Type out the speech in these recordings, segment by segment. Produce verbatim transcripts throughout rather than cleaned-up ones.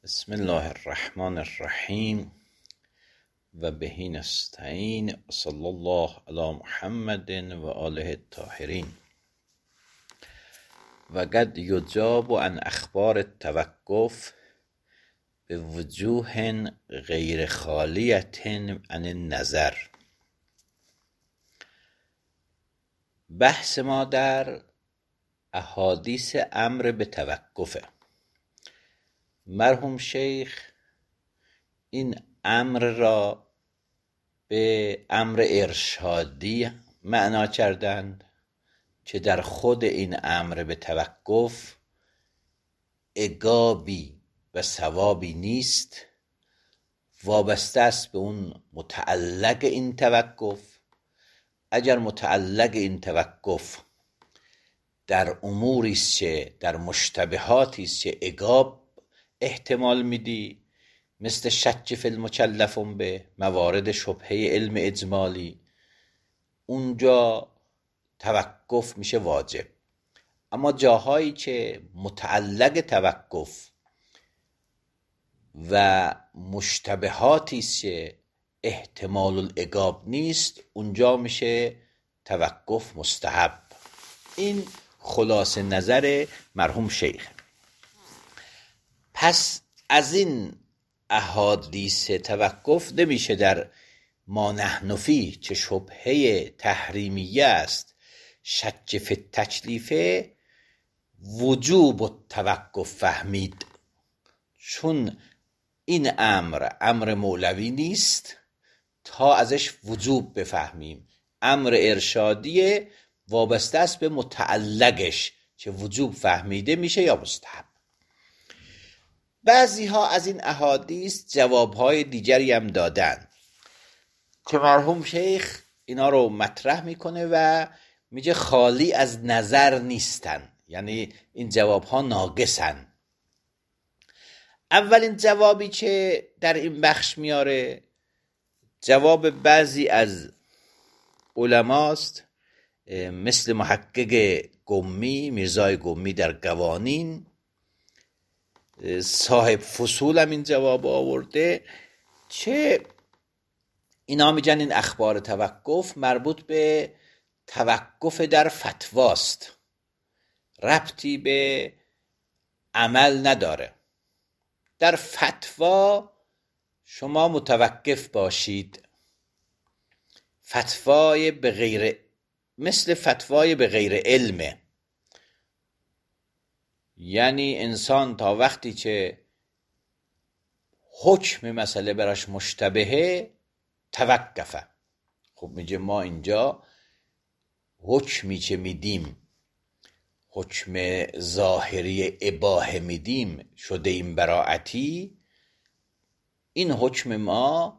بسم الله الرحمن الرحیم و بهی نستعین صلی الله علی محمد و آله الطاهرین. و قد یجاب عن اخبار التوقف به وجوه غیر خالیة عن النظر. بحث ما در احادیث امر به توقفه. مرحوم شیخ این امر را به امر ارشادی معنا کردند که در خود این امر به توقف عقابی و ثوابی نیست، وابسته است به اون متعلق این توقف. اگر متعلق این توقف در اموری است که در مشتبهاتی است که عقاب احتمال میدی، مثل شک فی المکلف به موارد شبهه علم اجمالی، اونجا توقف میشه واجب. اما جاهایی که متعلق توقف و مشتبهاتی است که احتمال العقاب نیست، اونجا میشه توقف مستحب. این خلاصه نظر مرحوم شیخ. پس از این احادیث توقف نمیشه در ما نحن فیه که شبهه تحریمیه است، شک فی التکلیف، وجوب التوقف فهمید، چون این امر امر مولوی نیست تا ازش وجوب بفهمیم. امر ارشادیه، وابسته است به متعلقش که وجوب فهمیده میشه یا مستحب. بعضی ها از این احادیث جوابهای دیگری هم دادن که مرحوم شیخ اینا رو مطرح میکنه و میگه خالی از نظر نیستن، یعنی این جوابها ناقصن. اولین جوابی که در این بخش میاره جواب بعضی از علماست، مثل محقق قمی، میرزای قمی در قوانین، صاحب فصول هم این جواب آورده که اینا میگن این اخبار توقف مربوط به توقف در فتواست، ربطی به عمل نداره. در فتوا شما متوقف باشید، فتوای به غیر، مثل فتوای به غیر علمه، یعنی انسان تا وقتی که حکم مسئله براش مشتبهه توقفه. خب میگه ما اینجا حکمی که میدیم، حکم ظاهری اباحه میدیم، شده این براعتی، این حکم ما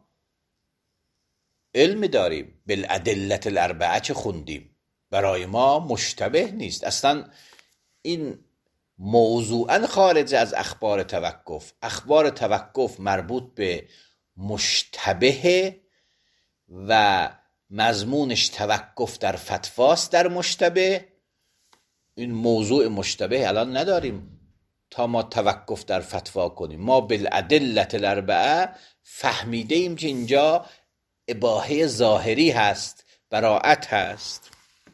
علم داریم، بالادله الاربعه چه خوندیم، برای ما مشتبه نیست. اصلا این موضوعا خارج از اخبار توقف. اخبار توقف مربوط به مشتبه و مضمونش توقف در فتواست. در مشتبه این موضوع مشتبه الان نداریم تا ما توقف در فتوا کنیم. ما بالادله الاربعه فهمیده ایم که اینجا اباحه ظاهری هست، براعت هست.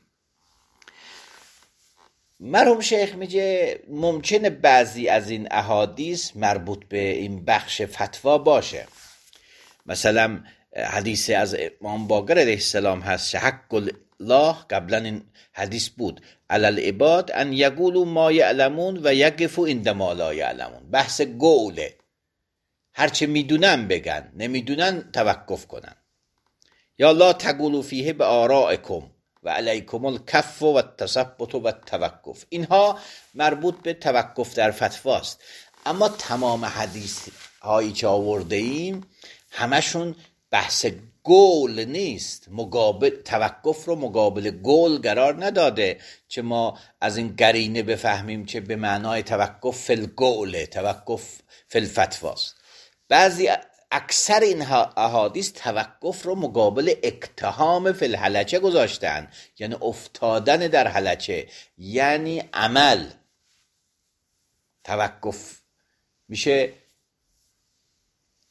مرحوم شیخ میگه ممکنه بعضی از این احادیث مربوط به این بخش فتوا باشه. مثلا حدیث از امام باقر علیه السلام هست، حق الله، قبلا این حدیث بود، علی العباد ان یقولوا ما یعلمون و یقفوا عند ما لا یعلمون. بحث قوله، هرچه میدونن بگن، نمیدونن توقف کنن. یا لا تقولوا فیه بآرائکم و علیکم الکف و التثبت و التوقف. اینها مربوط به توقف در فتواست. اما تمام حدیث هایی که آورده ایم همشون بحث قول نیست. مقابل توقف رو مقابل قول قرار نداده که ما از این قرینه بفهمیم که به معنای توقف فی القول، توقف فی الفتواست. بعضی اکثر این احادیث توقف رو مقابل اقتحام فی الهلکه گذاشتن، یعنی افتادن در هلکه، یعنی عمل. توقف میشه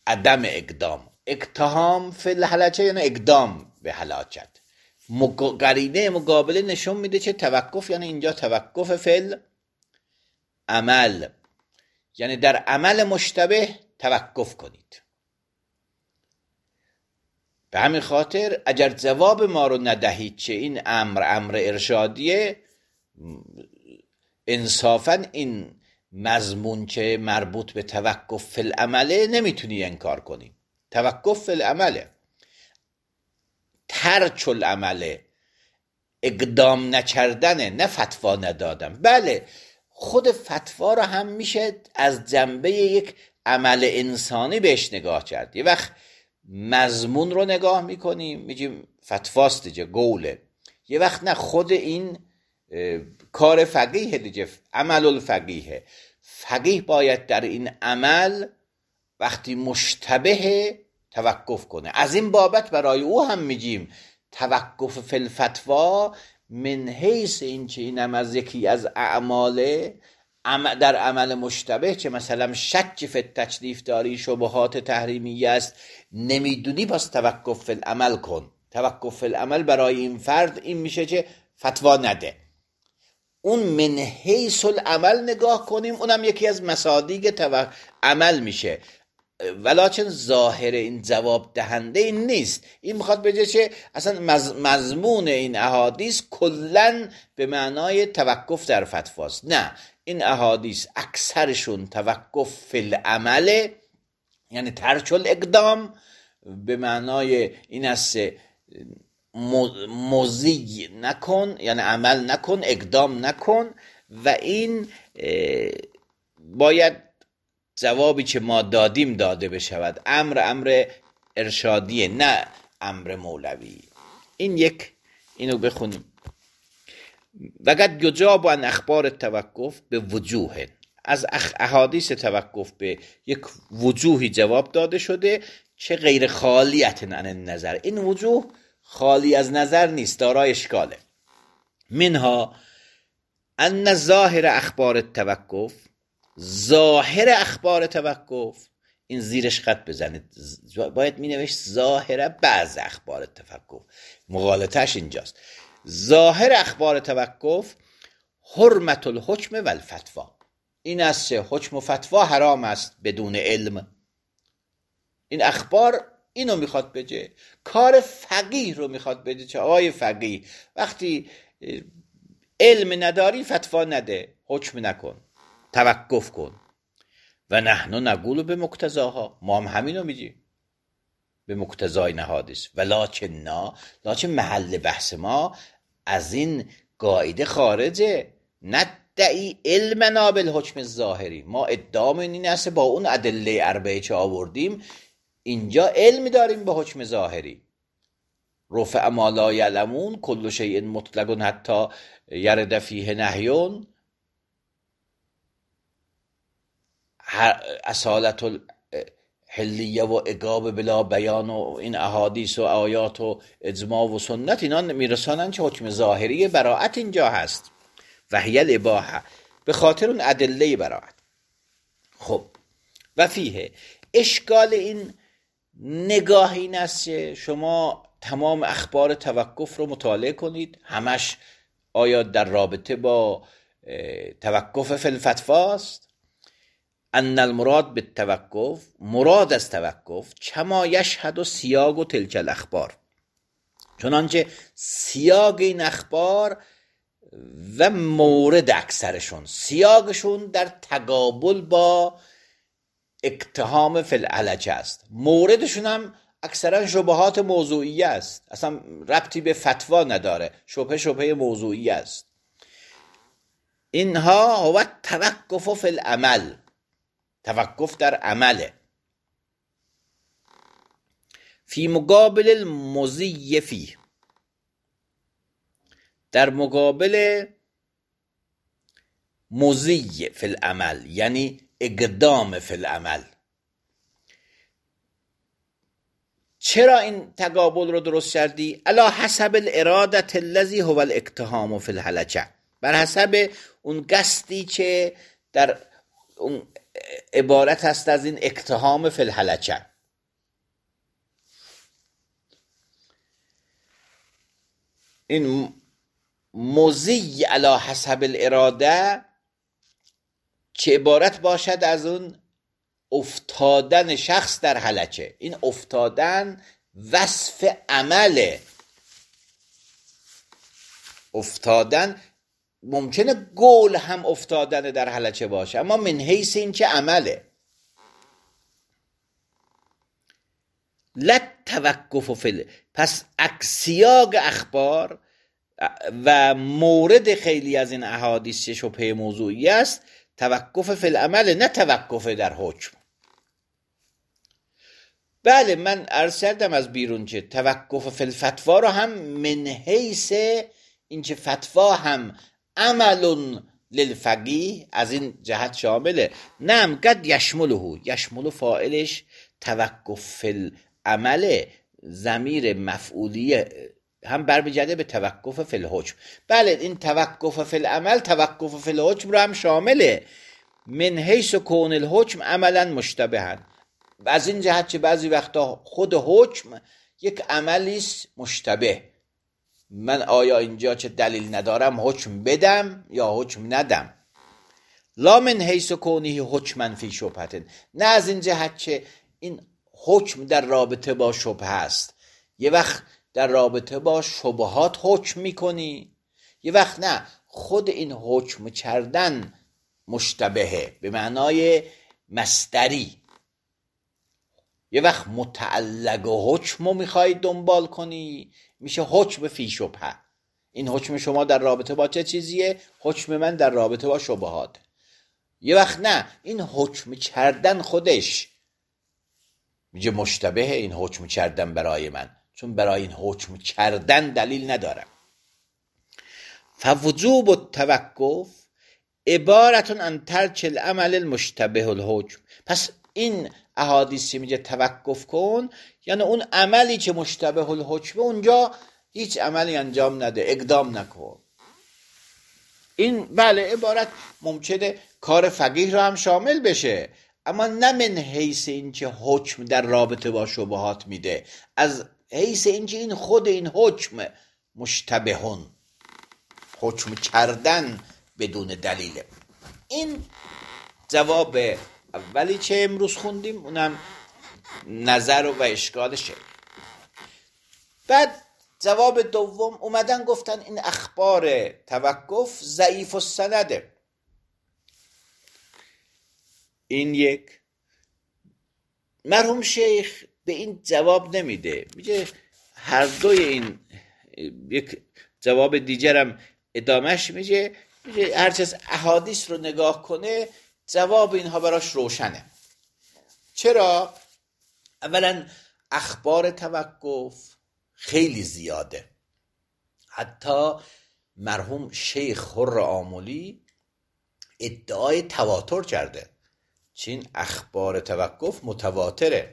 عدم اقدام. اقتحام فی الحلچه یعنی اقدام به حلاجت. قرینه مقابله نشون میده چه توقف، یعنی اینجا توقف فی العمل، یعنی در عمل مشتبه توقف کنید. به همین خاطر اگر جواب ما رو ندهید چه این امر امر ارشادیه، انصافا این مضمون که مربوط به توقف فی العمله نمیتونی انکار کنی. توقف فی العمله، ترک العمله، اقدام نکردنه، نه فتوا ندادم. بله خود فتوا رو هم میشه از جنبه یک عمل انسانی بهش نگاه کرد. یه وقت مضمون رو نگاه میکنیم میگیم فتواست دیگه، قوله. یه وقت نه، خود این کار فقیه دیگه، عمل الفقیه. فقیه باید در این عمل وقتی مشتبه توقف کنه. از این بابت برای او هم میگیم توقف فی الفتوا من حیث این چه اینم از یکی از اعماله در عمل مشتبه که مثلا شک فی التکلیف داری، شبهات تحریمی است، نمیدونی، پس توقف فی العمل کن. توقف فی العمل برای این فرد این میشه که فتوا نده. اون من حیث العمل نگاه کنیم، اونم یکی از مصادیق توقف عمل میشه، ولیکن ظاهر این جواب دهنده این نیست. این میخواد بگه که اصلا مضمون این احادیث کلن به معنای توقف در فتواست. نه، این احادیث اکثرشون توقف فی العمل، یعنی ترک الاقدام، به معنای این است مضی نکن، یعنی عمل نکن، اقدام نکن. و این باید جوابی که ما دادیم داده بشود. امر امر ارشادیه، نه امر مولوی. این یک، اینو بخونیم. وقد یجاب عن اخبار توقف به وجوه، از احادیث توقف به یک وجوهی جواب داده شده چه غیر خالیت عن النظر. این وجوه خالی از نظر نیست، دارای اشکاله. منها ان ظاهر اخبار توقف، ظاهر اخبار توقف، این زیرش خط بزنید، باید می نوشت ظاهر بعض اخبار توقف، مغالطهش اینجاست. ظاهر اخبار توقف حرمت الحکم و الفتوا، این است که حکم و فتوا حرام است بدون علم. این اخبار اینو میخواد بگه، کار فقیه رو میخواد بگه که آقای فقیه وقتی علم نداری فتوا نده، حکم نکن، توقف کن. و نحن نقول به مقتضاها، ما هم همینو میگیم به مقتضای نهادیس. ولکن نا، لکن محل بحث ما از این قاعده خارجه. ندعی علمنا بالحکم الظاهری، ما ادعامون این است با اون ادله اربعه که آوردیم اینجا علم داریم به حکم ظاهری. رفع ما لا یعلمون کل شیء مطلق حتی یرد فیه نهیون، اصالت الحلیه و اقاب بلا بیان و این احادیث و آیات و اجماع و سنت، اینا میرسانن که حکم ظاهری براعت اینجا هست. و هی الاباحه، به خاطر اون ادله براعت. خب و فیه، اشکال این نگاه این است که شما تمام اخبار توقف رو مطالعه کنید، همش آیا در رابطه با توقف فی الفتوا است؟ ان المراد بالتوقف، مراد از توقف کما یشهد سیاق و تلک الاخبار، چنانچه سیاق این اخبار و مورد اکثرشون، سیاقشون در تقابل با اقتحام فی العلجه است، موردشون هم اکثرا شبهات موضوعی است، اصلا ربطی به فتوا نداره، شبهه شبهه موضوعی است. اینها هو توقف فی العمل، توقف در عمله. فی مقابل المضی فی، در مقابل مضی فی العمل یعنی اقدام فی العمل. چرا این تقابل رو درست کردی؟ علی حسب الارادة الذی هو الاقتحام فی الحلجه، بر حسب اون قصدی که در اون عبارت هست از این اقتحام فی الحلجه. این مضی علی حسب الاراده که عبارت باشد از اون افتادن شخص در هلکه. این افتادن وصف عمله. افتادن ممکنه گول هم افتادن در هلکه باشه، اما من حیث این که عمله. لط توقف فل، پس اکسیاق اخبار و مورد خیلی از این احادیث که شبهه موضوعی است توقف فی العمل، نه توقف در حکم. بله من عرض کردم از بیرون که توقف فی الفتوا رو هم من حیث این که فتوا هم عمل للفقیه از این جهت شامله. نعم قد یشمله، یشمل فاعلش توقف فی العمل، ضمیر مفعولی هم برمیگرده به توقف فی الحکم. بله این توقف فی العمل توقف فی الحکم رو هم شامله، من حیث کون الحکم عملا مشتبها، از این جهت که بعضی وقتا خود حکم یک عملی است مشتبه. من آیا اینجا چه دلیل ندارم حکم بدم یا حکم ندم؟ لا من حیث کونی حکما فی شبهه، نه از این جهت که این حکم در رابطه با شبهه است. یه وقت در رابطه با شبهات حکم میکنی، یه وقت نه، خود این حکم کردن مشتبهه به معنای مصدری. یه وقت متعلق حکم رو میخوای دنبال کنی، میشه حکم فی شبهه. این حکم شما در رابطه با چه چیزیه؟ حکم من در رابطه با شبهات. یه وقت نه، این حکم کردن خودش میگه مشتبهه، این حکم کردن برای من، چون برای این حکم کردن دلیل ندارم. فوجوب التوقف عبارتون عن ترک العمل المشتبه الحکم. پس این احادیثی میگه توقف کن، یعنی اون عملی که مشتبه الحکم اونجا هیچ عملی انجام نده، اقدام نکن. این بله عبارت ممکنه کار فقیه رو هم شامل بشه، اما نه من حیث این که حکم در رابطه با شبهات میده، از حیث این که این خود این حکم مشتبهون، حکم کردن بدون دلیل. این جواب اولی که امروز خوندیم، اونم نظر و اشکالشه. بعد جواب دوم اومدن گفتن این اخبار توقف ضعیف السنده. این یک مرحوم شیخ به این جواب نمیده، میگه هر دوی این، یک جواب دیگرم ادامهش میگه میگه هرچه از احادیث رو نگاه کنه جواب اینها براش روشنه. چرا؟ اولا اخبار توقف خیلی زیاده، حتی مرحوم شیخ خر آملی ادعای تواتر کرده، چین اخبار توقف متواتره.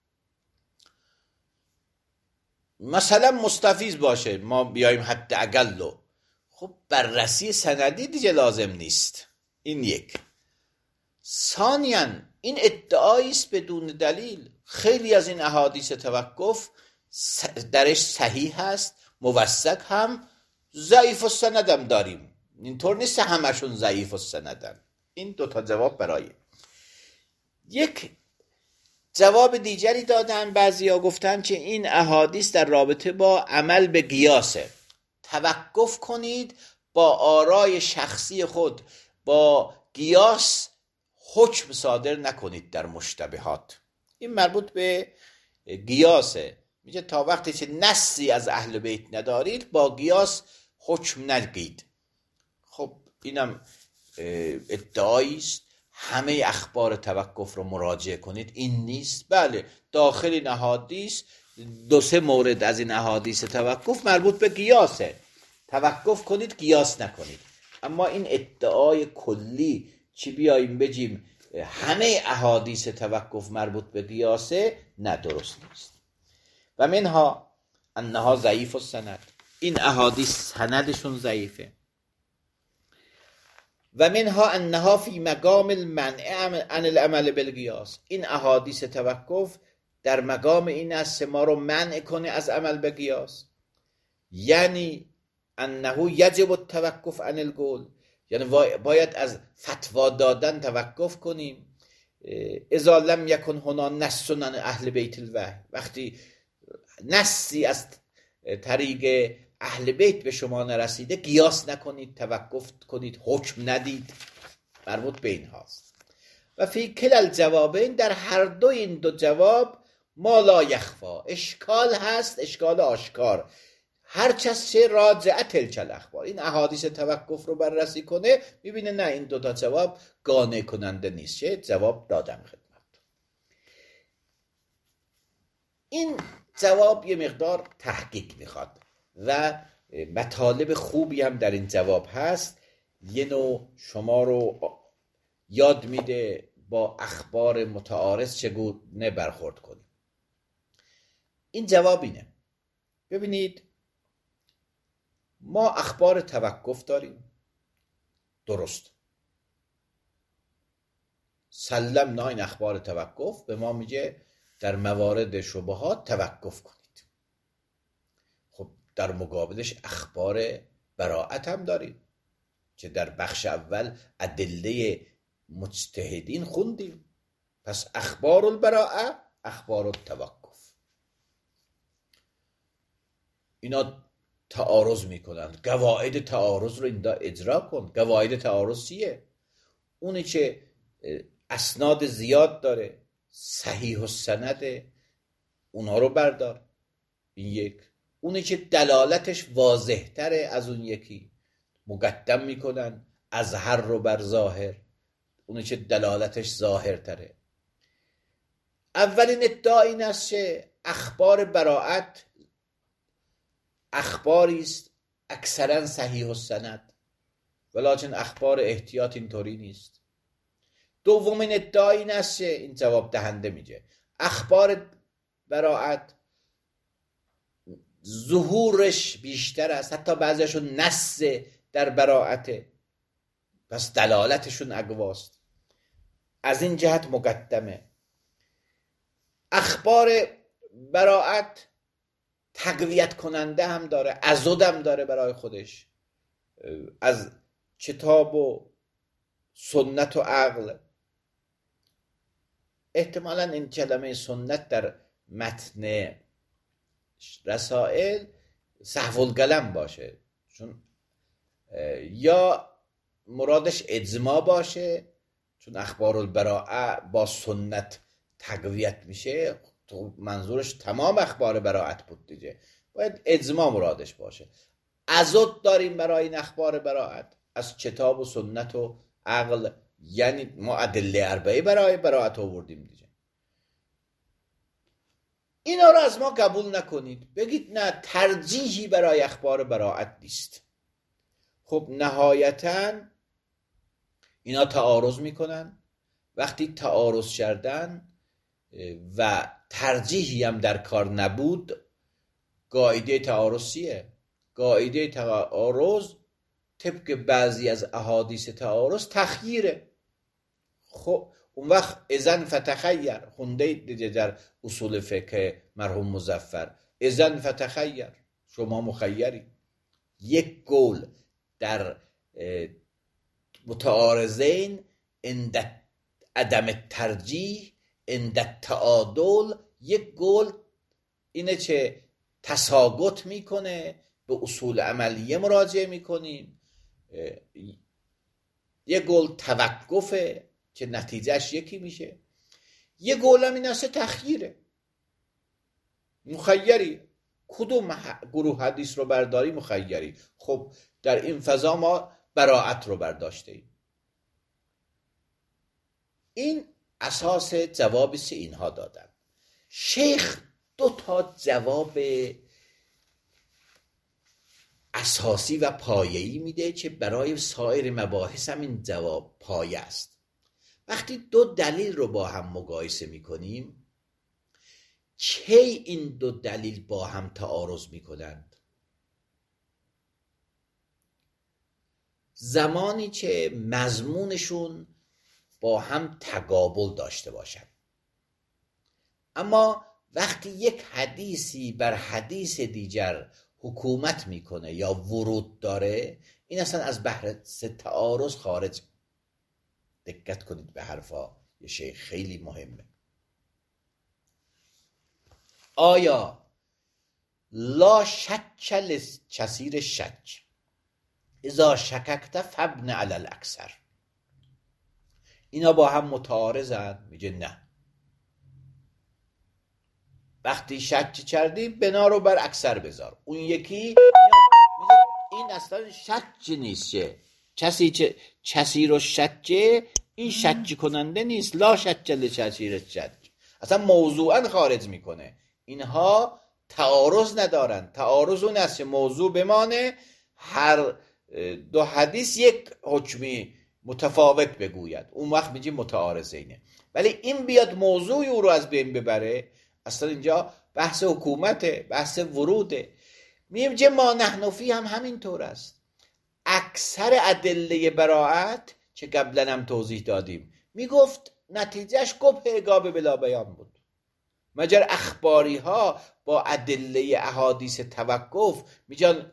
مثلا مستفیض باشه ما بیایم حد اقلو، خب بررسی سندی دیگه لازم نیست. این یک. ثانیاً این ادعایی است بدون دلیل. خیلی از این احادیث توقف درش صحیح هست، موثق هم، ضعیف السندم داریم. اینطور نیست همشون ضعیف السندن. این دوتا جواب برای یک. جواب دیگری دادن، بعضیا گفتن که این احادیث در رابطه با عمل به قیاسه. توقف کنید با آرای شخصی خود، با قیاس حکم صادر نکنید در مشتبهات. این مربوط به قیاسه. میگه تا وقتی که نصی از اهل بیت ندارید با قیاس حکم نگید. خب اینم ادعایی است همه اخبار توقف رو مراجعه کنید، این نیست. بله داخل این احادیث دو سه مورد از این احادیث توقف مربوط به قیاسه، توقف کنید قیاس نکنید. اما این ادعای کلی چی بیاییم بگیم همه احادیث توقف مربوط به قیاسه، نه درست نیست. و منها انها ضعیف السند، این احادیث سندشون ضعیفه. و منها انها فی مقام المنع عن العمل بالقیاس، این احادیث توقف در مقام این است ما رو منع کنه از عمل به قیاس. یعنی انه یجب التوقف عن القول، یعنی باید از فتوا دادن توقف کنیم. اذا لم یکن هنا نص عن اهل بیت الوحی، وقتی نصی از طریق اهل بیت به شما نرسیده قیاس نکنید، توقف کنید، حکم ندید، مربوط به این هاست. و فی کل الجوابین، در هر دو این دو جواب ما لا یخفا، اشکال هست، اشکال آشکار، هرچه از چه راجعه تلک الاخبار، این احادیث توقف رو بررسی کنه میبینه نه این دو تا جواب قانع کننده نیست، چه جواب دادم خدمت. این جواب یه مقدار تحقیق میخواد و مطالب خوبی هم در این جواب هست، یه نوع شما رو یاد میده با اخبار متعارض چگونه برخورد کنید. این جواب اینه، ببینید ما اخبار توقف داریم، درست، سلمنا این اخبار توقف به ما میگه در موارد شبهات توقف کنید. خب در مقابلش اخبار براءت هم داریم که در بخش اول ادله مجتهدین خوندیم، پس اخبار البراءه، اخبار التوقف، اینا تعارض میکنن. قواعد تعارض رو اینجا اجرا کن. قواعد تعارض چیه؟ اونی که اسناد زیاد داره، صحیح و سنده، اونها رو بردار، این یک. اونی که دلالتش واضح تره از اون یکی مقدم میکنن، اظهر رو بر ظاهر، اونی که دلالتش ظاهر تره. اولین ادعا این است که اخبار براءت اخباری است اکثرا صحیح السند، ولکن اخبار احتیاط اینطوری نیست. دومین ادعا این است که این جواب دهنده میگه اخبار براءت ظهورش بیشتر است، حتی بعضیشون نص در براءته، پس دلالتشون اقواست، از این جهت مقدمه. اخبار براءت تقویت کننده هم داره، عضد هم داره برای خودش، از کتاب و سنت و عقل. احتمالا این کلمه سنت در متن رسائل سهو القلم باشه، چون یا مرادش اجماع باشه، چون اخبار البراءه با سنت تقویت میشه، تو منظورش تمام اخبار براءت بود دیگه، باید اجماع مرادش باشه. عضد داریم برای این اخبار براءت از کتاب و سنت و عقل، یعنی ما ادله اربعه برای براءت آوردیم دیگه. اینا رو از ما قبول نکنید، بگید نه ترجیحی برای اخبار براءت نیست. خب نهایتاً اینا تعارض میکنن، وقتی تعارض کردن و ترجیحی هم در کار نبود، قاعده تعارض چیه؟ قاعده تعارض طبق بعضی از احادیث تعارض تخییره. خب اون وقت اذن فتخیر، خونده دیگه در اصول فقه مرحوم مظفر، اذن فتخیر، شما مخیری. یک قول در متعارضین عند عدم ترجیح، عند تعادل، یک قول اینه که تساقط میکنه، به اصول عملیه مراجعه میکنیم. یک قول توقفه که نتیجهش یکی میشه، یک قول هم این است تخییره، مخیری. کدوم گروه حدیث رو برداری؟ مخیری. خب در این فضا ما براءت رو برداشته ایم. این اساس جوابی که اینها دادن. شیخ دو تا جواب اساسی و پایه‌ای میده که برای سایر مباحث هم این جواب پایه است. وقتی دو دلیل رو با هم مقایسه میکنیم، کی این دو دلیل با هم تعارض میکنند؟ زمانی که مضمونشون با هم تقابل داشته باشند. اما وقتی یک حدیثی بر حدیث دیگر حکومت میکنه یا ورود داره، این اصلا از بحث تعارض خارج. دقت کنید به حرفا، یه شیء خیلی مهمه. آیا لا شک لکثیر شک اذا شککت فابن علی الاکثر، اینا با هم متعارضن؟ میگه نه. وقتی شک کردی بنا رو بر اکثر بذار. اون یکی این اصلا شک نیست، چه کسی چه کسی رو شک، این شک کننده نیست. لا شک لکثیر شک اصلا موضوعا خارج میکنه. اینها تعارض ندارن. تعارض اون است که موضوع بمانه، هر دو حدیث یک حکمی متفاوت بگوید، اون وقت میگی متعارضینه. ولی این بیاد موضوع او رو از بین ببره، اصلا اینجا بحث حکومته، بحث وروده. میگه ما نحن فی هم همینطور است. اکثر ادله براعت که قبلا هم توضیح دادیم، میگفت نتیجهش گفت اگاب بلا بیان بود. مگر اخباری ها با ادله احادیث توقف میگن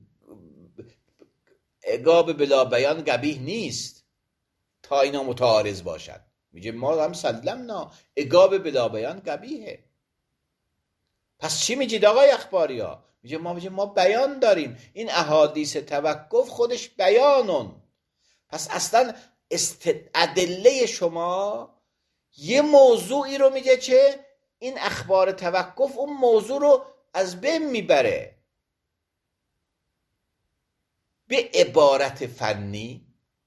اگاب بلا بیان قبیح نیست تا اینا متعارض باشد. میگه ما هم سلمنا اگاب بلا بیان قبیحه. پس چی میگید آقای اخباری ها؟ میگه ما میگه ما بیان داریم، این احادیث توقف خودش بیانون. پس اصلا است... ادله شما یه موضوعی رو میگه که این اخبار توقف اون موضوع رو از بین میبره. به عبارت فنی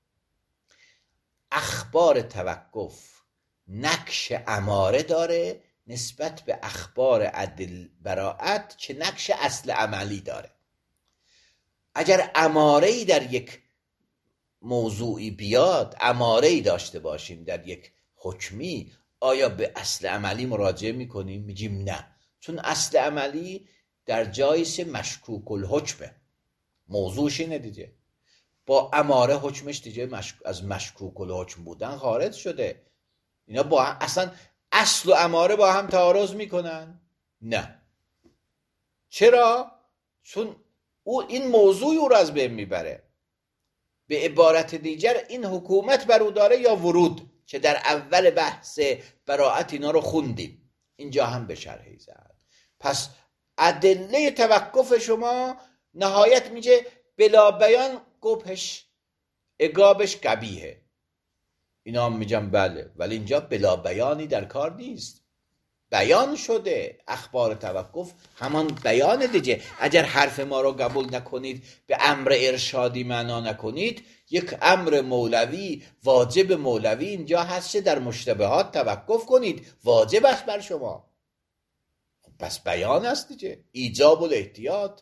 اخبار توقف نقش اماره داره نسبت به اخبار عدل براعت که نقش اصل عملی داره. اگر اماره‌ای در یک موضوعی بیاد، اماره‌ای داشته باشیم در یک حکمی، آیا به اصل عملی مراجعه میکنیم؟ میگیم نه، چون اصل عملی در جایش مشکوک الحکمه. موضوعش اینه دیگه. با اماره حکمش دیگه مشک... از مشکوک الحکم بودن خارج شده. اینا با هم... اصلا اصل و اماره با هم تعارض میکنن؟ نه. چرا؟ چون او این موضوع او رو از بین میبره. به عبارت دیگر این حکومت بر او داره یا ورود، که در اول بحث براعت اینا رو خوندیم، اینجا هم به شرحی زد. پس ادله توقف شما نهایت میگه بلا بیان قبحش اگابش قبیحه. اینا هم میگم بله، ولی اینجا بلا بیانی در کار نیست، بیان شده. اخبار توقف همان بیان دیگه. اگر حرف ما رو قبول نکنید، به امر ارشادی معنا نکنید، یک امر مولوی، واجب مولوی اینجا هست که در مشتبهات توقف کنید، واجب است بر شما. پس بیان است دیگه، ایجاب الاحتیاط.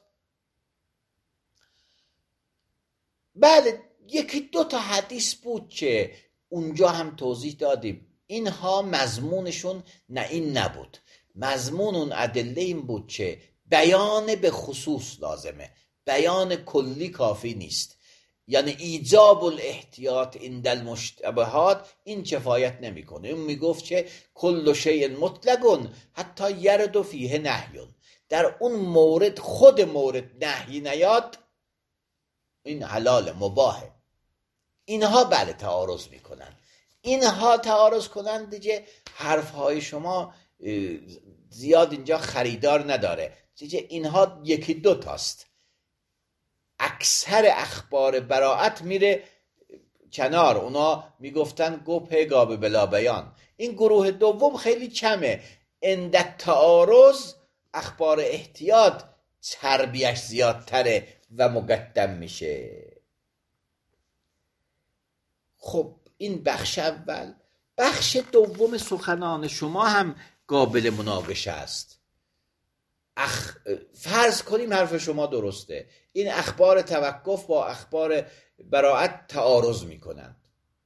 بله، یکی دو تا حدیث بود که اونجا هم توضیح دادیم، اینها مضمونشون نه این نبود. مضمون اون ادله این بود که بیان به خصوص لازمه، بیان کلی کافی نیست. یعنی ایجاب الاحتیاط عند المشتبهات این کفایت نمیکنه. اون میگفت که کل شیء مطلق حتی یرد فیه نهی، در اون مورد خود مورد نهی نیاد این حلال مباهه. اینها بله تعارض میکنن. اینها تعارض کنن دیگه، حرفهای شما زیاد اینجا خریدار نداره دیگه. اینها یکی دو تاست. اکثر اخبار براعت میره کنار، اونا میگفتن گپ گاب بلا بیان. این گروه دوم خیلی کمه. اندت تعارض اخبار احتیاط چربیش زیادتره و مقدم میشه. خب این بخش اول. بخش دوم سخنان شما هم قابل مناقشه است. اخ... فرض کنیم حرف شما درسته، این اخبار توقف با اخبار براعت تعارض میکنند.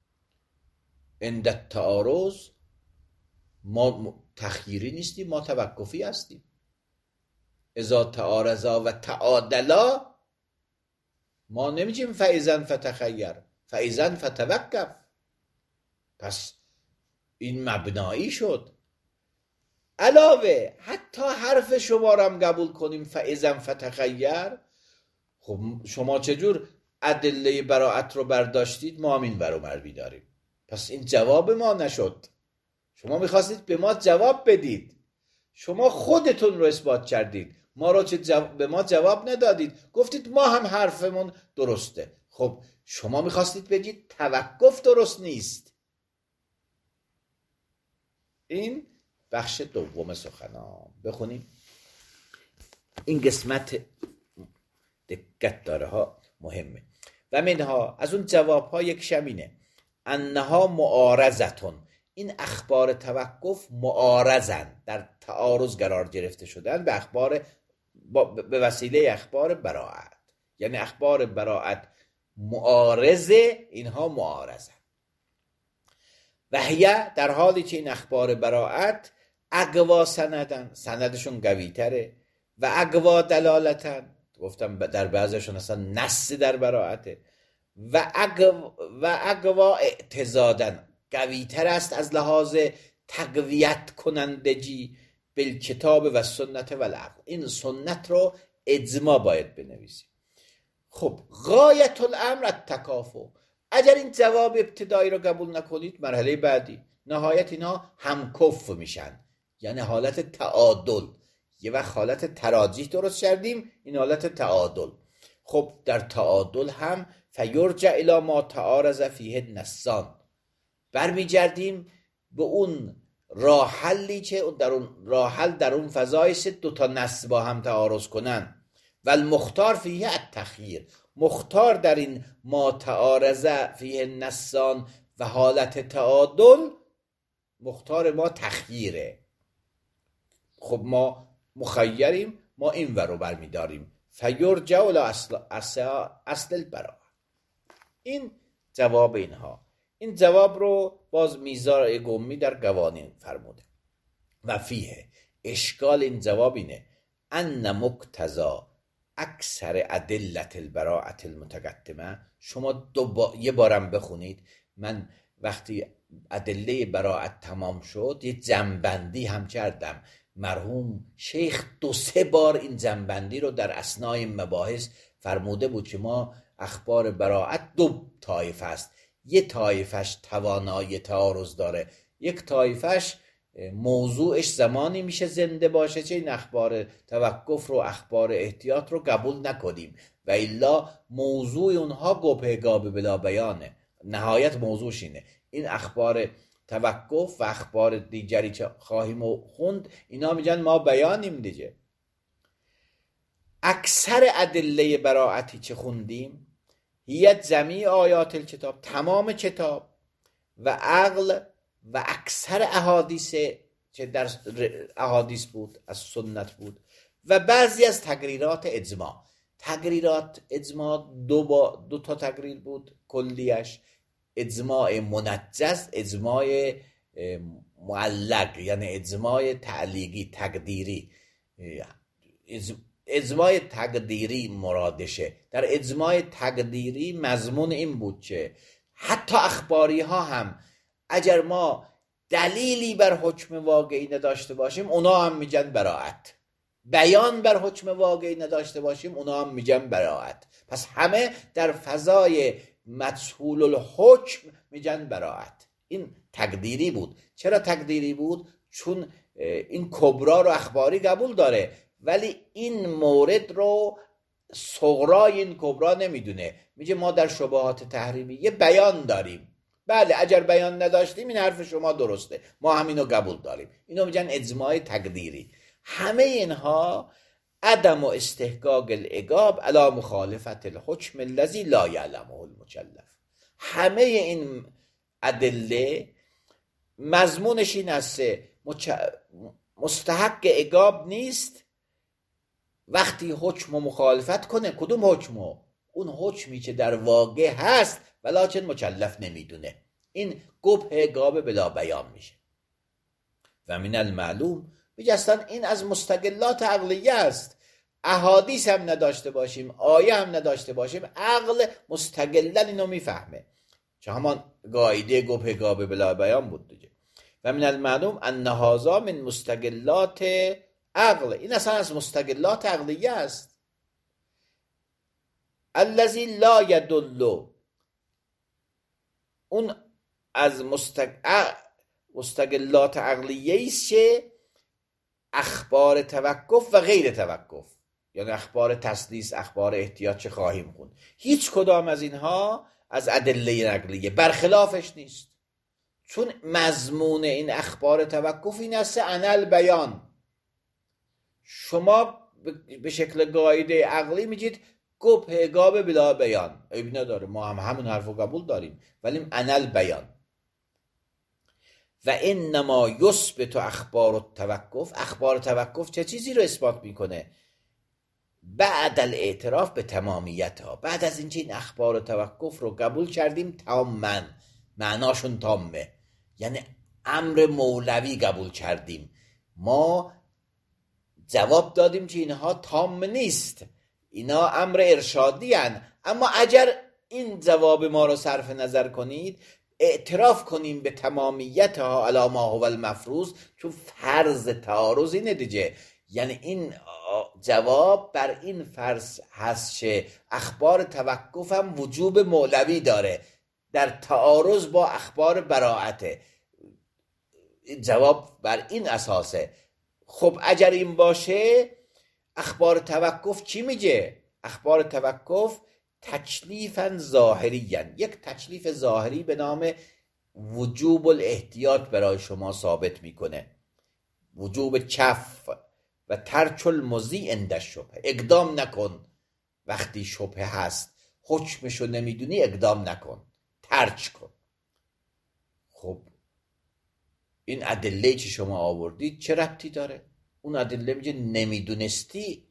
عند تعارض ما تخییری نیستیم، ما توقفی هستیم. اذا تعارضا و تعادلا ما نمیگیم فاذا فتخیر، فاذا فتوقف. پس این مبنایی شد. علاوه حتی حرف شما رو هم قبول کنیم فاذا فتخیر، خب شما چجور ادله براءت رو برداشتید ما هم این برابر بیداریم؟ پس این جواب ما نشد. شما میخواستید به ما جواب بدید، شما خودتون رو اثبات کردید، ما رو چه جواب... به ما جواب ندادید، گفتید ما هم حرفمون درسته. خب شما میخواستید بگید توقف درست نیست. این بخش دوم سخنان. بخونیم. این قسمت دقت داره ها، مهمه. و منها، از اون جواب ها یک شمینه، انها معارضتون، این اخبار توقف معارضن، در تعارض قرار گرفته شدن به اخبار به وسیله اخبار براءت. یعنی اخبار براءت معارضه، اینها معارضن. و هیه، در حالی که این اخبار براءت اقوا سندن، سندشون قوی تره، و اقوا دلالتن، گفتم در بعضشون اصلا نص در براءته، و اقوا, و اقوا اعتزادن، قوی تر است از لحاظ تقویت کنندگی بالکتاب و سنت و العقل. این سنت رو اجماع باید بنویسیم. خب غایت الامر التکافؤ، اگر این جواب ابتدایی رو قبول نکنید، مرحله بعدی نهایت اینا همکف میشن، یعنی حالت تعادل. یه وقت حالت تراجیح درست کردیم، این حالت تعادل. خب در تعادل هم فیرجع الی ما تعارض فیه النصان، برمیگردیم به اون راه حلی که در اون راه حل در اون فضای سه دو تا نص با هم تعارض کنن. و المختار فیه التخییر، مختار در این ما تعارض فیه النصان و حالت تعادل، مختار ما تخییره. خب ما مخیریم، ما این ور رو برمیداریم. فیرجع الی اصل اصل البراءه. این جواب اینها. این جواب رو باز میزار قمی در قوانین فرموده. و فیه، اشکال این جواب اینه، ان مقتضا اکثر ادلت البراءة المتقدمه. شما دو با... یه بارم بخونید. من وقتی ادله براءت تمام شد یه جنبندی هم کردم. مرحوم شیخ دو سه بار این جنبندی رو در اثنای مباحث فرموده بود که ما اخبار براءت دو طایفه است، یه طایفش توانایی تعارض داره، یک طایفش موضوعش زمانی میشه زنده باشه که این اخبار توقف رو، اخبار احتیاط رو قبول نکنیم، و الا موضوع اونها گپه گاب بلا بیانه. نهایت موضوعش اینه. این اخبار توقف و اخبار دیگری که خواهیم خوند، اینا میگن ما بیانیم دیگه. اکثر ادله براءتی که خوندیم، هیئ جمیع آیات الکتاب، تمام کتاب، و عقل و اکثر احادیث که در احادیث بود از سنت بود، و بعضی از تقریرات اجماع. تقریرات اجماع دو, با دو تا تقریر بود کلیش، اجماع منجز، اجماع معلق یعنی اجماع تعلیقی تقدیری. اجماع تقدیری مرادشه. در اجماع تقدیری مضمون این بود که حتی اخباری ها هم اگر ما دلیلی بر حکم واقعی نداشته باشیم، اونا هم میگن براءت. بیان بر حکم واقعی نداشته باشیم، اونا هم میگن براءت. پس همه در فضای مجهول الحکم میگن براءت. این تقدیری بود. چرا تقدیری بود؟ چون این کبرا رو اخباری قبول داره، ولی این مورد رو صغرای این کبرا نمیدونه. میگه ما در شبهات تحریمی یه بیان داریم، بله اگر بیان نداشتیم این حرف شما درسته، ما همینو قبول داریم. اینو میگن اجماع تقدیری. همه اینها عدم و استحقاق العقاب علی مخالفت الحکم الذی لا یعلمه المکلف. همه این ادله مضمونش این است مچ... مستحق عقاب نیست وقتی حکم و مخالفت کنه. کدوم حکمو؟ اون حکمی که در واقع هست ولکن مکلف نمیدونه. این قبح عقاب بلا بیان میشه. و من المعلوم، میگه اصلا این از مستقلات عقلیه است. احادیث هم نداشته باشیم، آیه هم نداشته باشیم، عقل مستقلا اینو میفهمه. چه همان قاعده قبح عقاب بلا بیان بود دیگه. و من المعلوم ان هذا من مستقلات عقل. این اصلا از مستقلات عقلیه است. الذی لا یدل، اون از مستق... مستقلات عقلیه است که اخبار توقف و غیر توقف، یعنی اخبار تسلیس، اخبار احتیاط چه خواهیم خوند، هیچ کدام از اینها از ادله نقلیه، برخلافش نیست. چون مضمون این اخبار توقف این است انل بیان. شما به شکل قاعده عقلی میگید گو پیگاب بلا بیان، عیب نداره، ما هم همون حرفو قبول داریم، ولی انل بیان. و انما یثبت اخبار التوقف، اخبار توقف چه چیزی رو اثبات میکنه؟ بعد الاعتراف به تمامیت ها، بعد از اینکه این اخبار توقف رو قبول کردیم تاماً، معناشون تامه، یعنی امر مولوی قبول کردیم، ما جواب دادیم که اینها تام نیست، اینا امر ارشادی هن. اما اگر این جواب ما رو صرف نظر کنید، اعتراف کنیم به تمامیت ها علی ما هو المفروض، چون فرض تعارض اینه دیگه، یعنی این جواب بر این فرض هست که اخبار توقف هم وجوب مولوی داره در تعارض با اخبار براءته، جواب بر این اساسه. خب اگر این باشه، اخبار توقف چی میگه؟ اخبار توقف تکلیفاً ظاهریاً، یک تکلیف ظاهری به نام وجوب الاحتیاط برای شما ثابت میکنه، وجوب کف و ترک المضی عند الشبهه، اقدام نکن وقتی شبهه هست، حکمشو نمیدونی اقدام نکن، ترک کن. خب این ادله که شما آوردید چه ربطی داره؟ اون ادله میگه نمیدونستی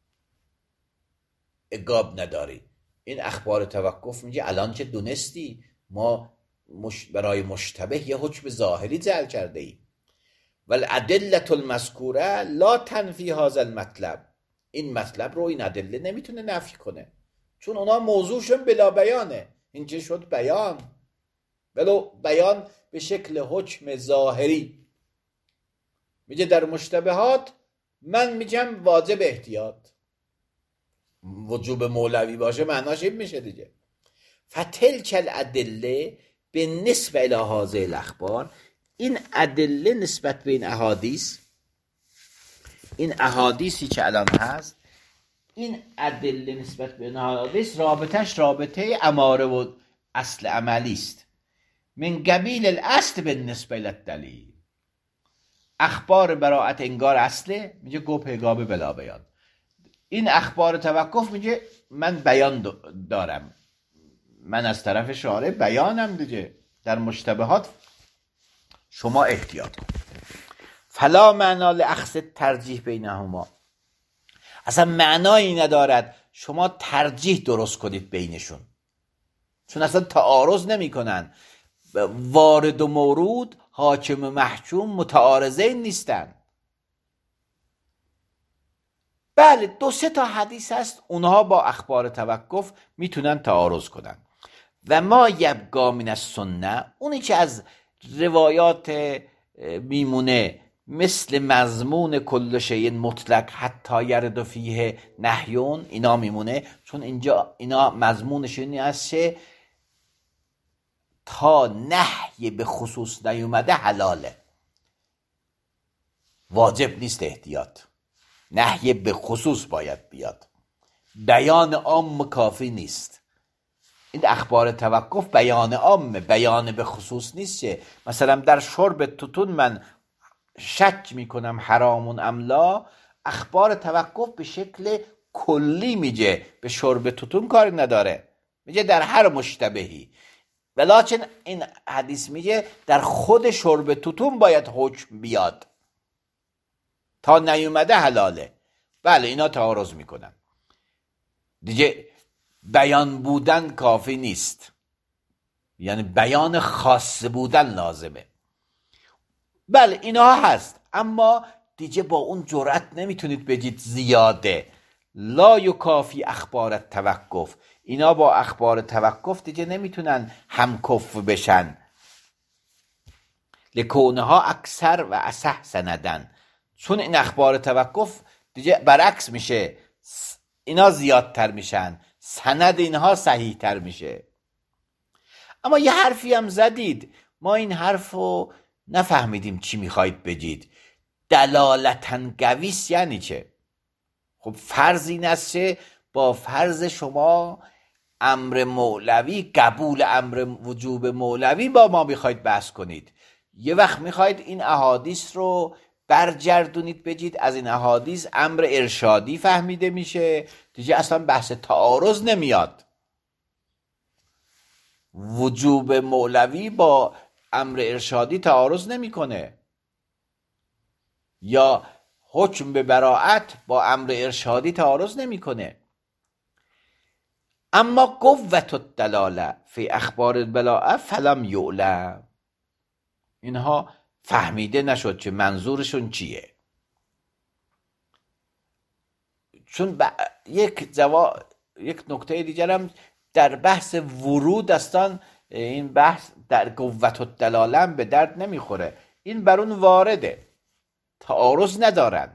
اقاب نداری. این اخبار توقف میگه الان که دونستی، ما مش... برای مشتبه یه حکم ظاهری جعل کرده ای. والادله المذکوره لا تنفی هذا المطلب، این مطلب رو این ادله نمیتونه نفی کنه، چون اونا موضوعشون بلا بیانه. این چه شد؟ بیان، ولو بیان به شکل حکم ظاهری. میگه در مشتبهات من میگم واجب احتیاط، وجوب مولوی باشه معناش این میشه دیگه. فتلک الادله به نسبت الی هذه الاخبار، این ادله نسبت به این احادیث، این احادیثی که الان هست، این ادله نسبت به این احادیث رابطش رابطه اماره و اصل عملی است. من قبیل الاصل به نسبت الی الدلیل، اخبار براءت انگار اصله، میگه گو پیگاب بلا بیان. این اخبار توقف میگه من بیان دارم، من از طرف شارع بیانم دیگه، در مشتبهات شما احتیاط کن. فلا معنا لاخذ ترجیح بینهما، اصلا معنایی ندارد شما ترجیح درست کنید بینشون، چون اصلا تعارض نمی کنن. وارد و مورود، حاکم و محکوم متعارضین نیستن. بله دو سه تا حدیث هست اونها با اخبار توقف میتونن تعارض کنن. و ما یبقا من السنه، اونی که از روایات میمونه مثل مضمون کل شیء مطلق حتی یرد فیه نهیون، اینا میمونه، چون اینجا اینا مضمونش اینی است که تا نهی به خصوص نیومده حلاله، واجب نیست احتیاط، نهی به خصوص باید بیاد، بیان عام کافی نیست. این اخبار توقف بیان عامه، بیان به خصوص نیست. که مثلا در شرب توتون من شک میکنم حرامون املا، اخبار توقف به شکل کلی میگه به شرب توتون کاری نداره، میگه در هر مشتبهی، ولیکن این حدیث میگه در خود شرب توتون باید حکم بیاد، تا نیومده حلاله. بله اینا تعارض میکنن دیگه، بیان بودن کافی نیست، یعنی بیان خاص بودن لازمه. بله اینا هست، اما دیگه با اون جرأت نمیتونید بگید زیاده. لا یکافی اخبار توقف، اینا با اخبار توقف دیگه نمیتونن همکف بشن. لکونها اکثر و اصح سندن، چون این اخبار توقف دیگه برعکس میشه، اینا زیادتر میشن، سند اینها صحیح تر میشه. اما یه حرفی هم زدید، ما این حرف رو نفهمیدیم چی میخواید بگید. دلالتاً گویس یعنی چه؟ خب فرض این است که با فرض شما امر مولوی، قبول امر وجوب مولوی با ما میخواید بحث کنید. یه وقت میخواید این احادیث رو برگردونید بگید از این احادیث امر ارشادی فهمیده میشه، دیگه اصلا بحث تعارض نمیاد. وجوب مولوی با امر ارشادی تعارض نمیکنه، یا حکم به براءت با امر ارشادی تعارض نمیکنه. اما قوت الدلاله فی اخبار البلاءه فلم یعلم، اینها فهمیده نشد که منظورشون چیه. چون ب... یک جوا... یک نکته دیگر هم در بحث ورود استان، این بحث در قوت الدلاله به درد نمیخوره، این بر اون وارده، تعارض ندارن.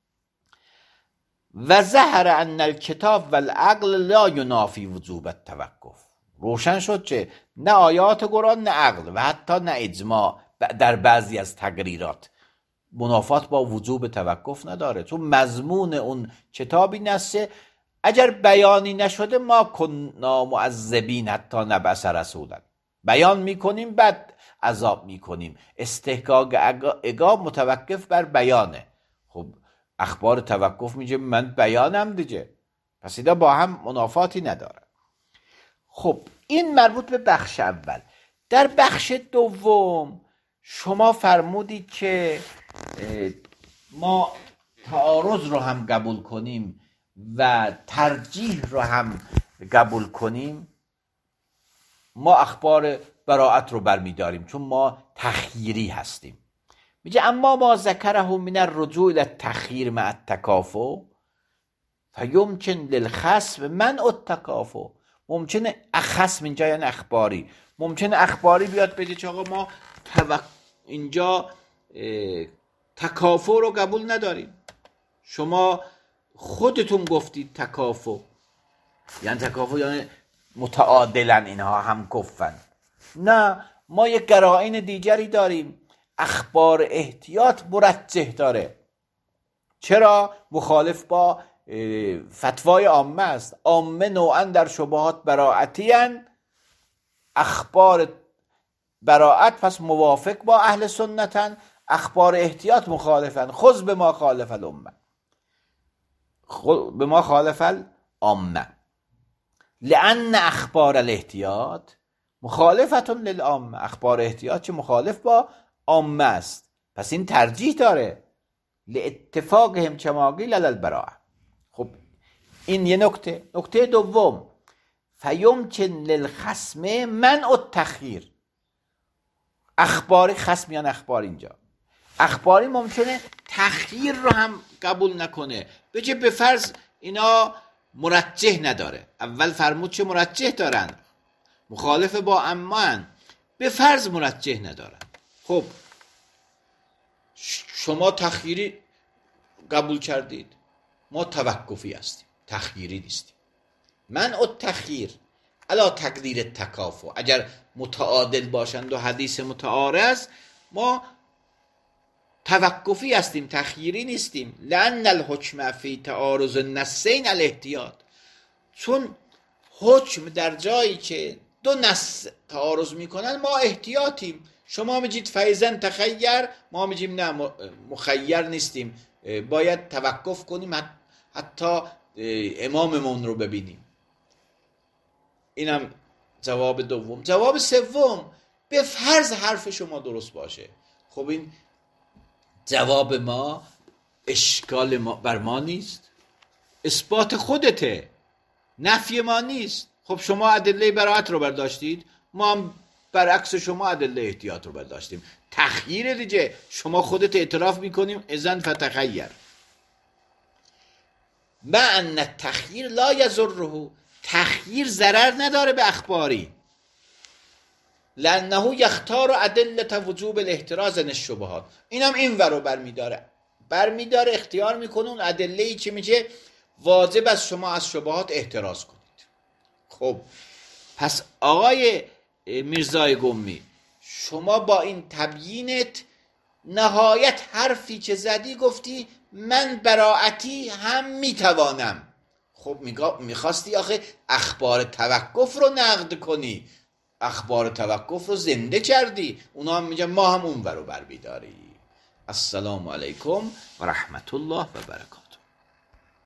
و ظهر ان الکتاب والعقل لا ینافی وجوب التوقف، روشن شد که نه آیات قرآن نه عقل و حتی نه اجماع در بعضی از تقریرات منافات با وجوب توقف نداره، چون مضمون اون کتابی نسته اگر بیانی نشده ما کنا معذبین حتی نبعث رسولا، بیان میکنیم بعد عذاب میکنیم، استحقاق عقاب متوقف بر بیانه. خب اخبار توقف میگه من بیانم دیگه، پس اینا با هم منافاتی نداره. خب این مربوط به بخش اول. در بخش دوم شما فرمودید که ما تعارض رو هم قبول کنیم و ترجیح رو هم قبول کنیم، ما اخبار براءت رو برمیداریم چون ما تخییری هستیم. میگه اما ما ذکره من الرجوع الى التخییر مع التکافؤ فیمکن للخصم منع التکافؤ، ممکنه خصم اینجا یعنی اخباری، ممکنه اخباری بیاد بگه که آقا ما توق... اینجا تکافؤ رو قبول نداریم، شما خودتون گفتید تکافؤ، یعنی تکافؤ یعنی متعادلن اینها هم کفن. نه، ما یک قرائن دیگری داریم، اخبار احتیاط مرجح داره. چرا؟ مخالف با فتوای عامه است. عامه نوعا در شبهات براعتی هن، اخبار براعت پس موافق با اهل سنتن، اخبار احتیاط مخالفن. خذ به ما خالف الامه، به ما خالف العامه، لان اخبار الاحتیاط مخالفتون للعامه، اخبار احتیاط چه مخالف با عامه است، پس این ترجیح داره لاتفاقهم كما قیل علی البراءه. خب این یه نکته. نکته دوم، فیمکن للخصم منع التخییر، اخباری خصم یعنی اخبار، اینجا اخباری ممکنه تخییر رو هم قبول نکنه، بگه به فرض اینا مرجح نداره. اول فرمود چه مرجح دارن، مخالف با امان، به فرض مرجح ندارن. خب شما تخییری قبول کردید، ما توقفی هستیم، تخییری نیستیم. منع التخییر علی تقدیر التکافؤ، اگر متعادل باشند و حدیث متعارض، ما توقفی هستیم، تخییری نیستیم. لأن الحکم فی تعارض النصین الاحتیاط، چون حکم در جایی که دو نص تعارض میکنن ما احتیاطیم. شما میگید فیزن تخیر، ما میگیم نه مخیر نیستیم، باید توقف کنیم حتی اماممون رو ببینیم. اینم جواب دوم. جواب سوم، به فرض حرف شما درست باشه. خب این جواب ما اشکال ما بر ما نیست، اثبات خودته، نفی ما نیست. خب شما ادله براءت رو برداشتید، ما هم برعکس شما ادله احتیاط رو برداشتیم. تخییر دیگه، شما خودت اعتراف میکنیم اذن فتخیر. ما ان التخییر لا یضره، تخییر ضرر نداره به اخباری. لانه یختار ادله وجوب الاحتراز عن الشبهات. اینم این ورو برمیداره برمیداره اختیار میکنه اون ادله ای که میگه واجب از شما از شبهات احتراز کنید. خب پس آقای میرزای قمی، شما با این تبیینت نهایت حرفی که زدی گفتی من براعتی هم میتوانم. خب میخواستی آخه اخبار توقف رو نقد کنی، اخبار توقف رو زنده کردی. اونا هم میگن ما هم اون ورو بر بیداری. السلام علیکم و رحمت الله و برکاته.